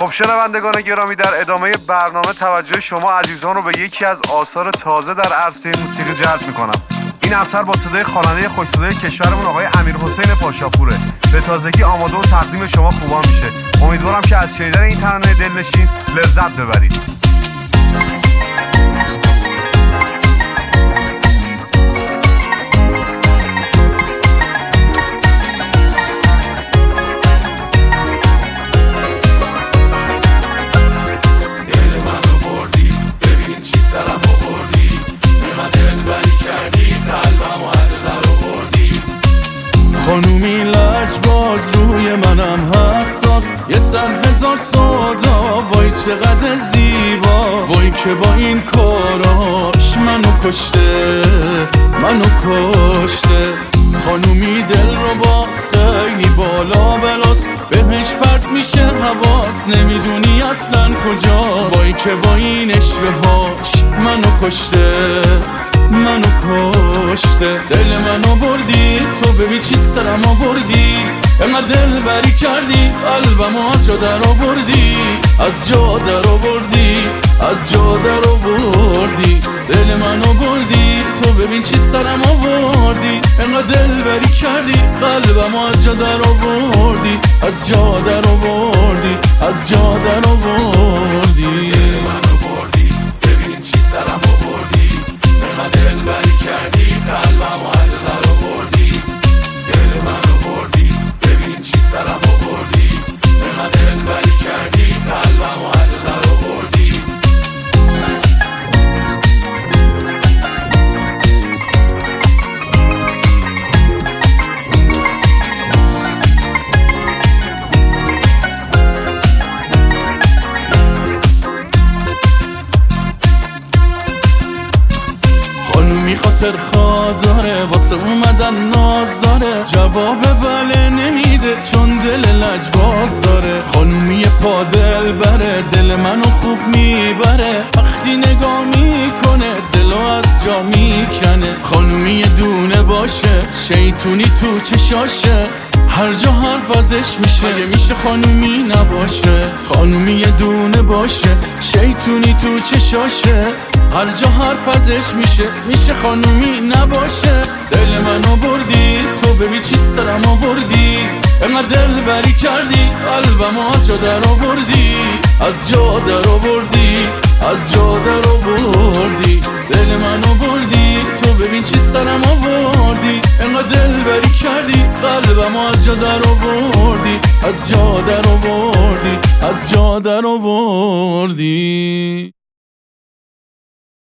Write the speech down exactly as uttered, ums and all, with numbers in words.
خب شنوندگان گرامی، در ادامه برنامه توجه شما عزیزان رو به یکی از آثار تازه در عرصه موسیقی جلب میکنم. این اثر با صدای خواننده خوش صدای کشورمون آقای امیرحسین پاشاپوره. به تازگی آماده و تقدیم شما خوبان میشه. امیدوارم که از شنیدن این ترانه دلنشین لذت ببرید. خانومی لجباز روی منم حساس، یه سر هزار سودا، وای چقدر زیبا، وای که با این کاراش منو کشته منو کشته. خانومی دل رو باز خیلی بالا بلاس، بهش پرت میشه حواس، نمیدونی اصلا کجا، وای که با این عشقه هاش منو کشته منو کشته. دل منو بردی تو، ببین چی سرم آوردی، انقدر دل بری کردی قلبمو از جا در آوردی، از جا در آوردی از جا در آوردی. دل منو بردی تو، ببین چی سرم آوردی، انقدر دل بری کردی قلبمو از جا در آوردی، از جا در آوردی از جا در آوردی. دل منو بردی ببین چی سرم آوردی، انقدر دل بری کردی قلبمو از جا در آوردی. دل منو بردی ببین چی سرم آوردی، انقدر دل بری کردی قلبمو از جا در آوردی. خانومی خاطر خواه داره، واسه اومدن ناز داره، جواب بله نمیده چون دل لجباز داره. خانومی پا دل بره، دل منو خوب میبره، وقتی نگاه میکنه دلو از جا میکنه. خانومی دونه باشه، شیطونی تو چشاشه، هر جا حرف ازش میشه، مگه میشه خانومی نباشه. خانومی دونه باشه، شیطونی تو چشاشه، هر جا حرف ازش میشه، میشه خانومی نباشه. دل منو بردی تو، ببین چی سرم آوردی، انقدر دل بری کردی قلبمو از جا در آوردی، از جا در آوردی از جا در آوردی. دل منو بردی تو، ببین چی سرم آوردی، انقدر دل بری کردی قلبمو از جا در آوردی، از جا در آوردی از جا در آوردی.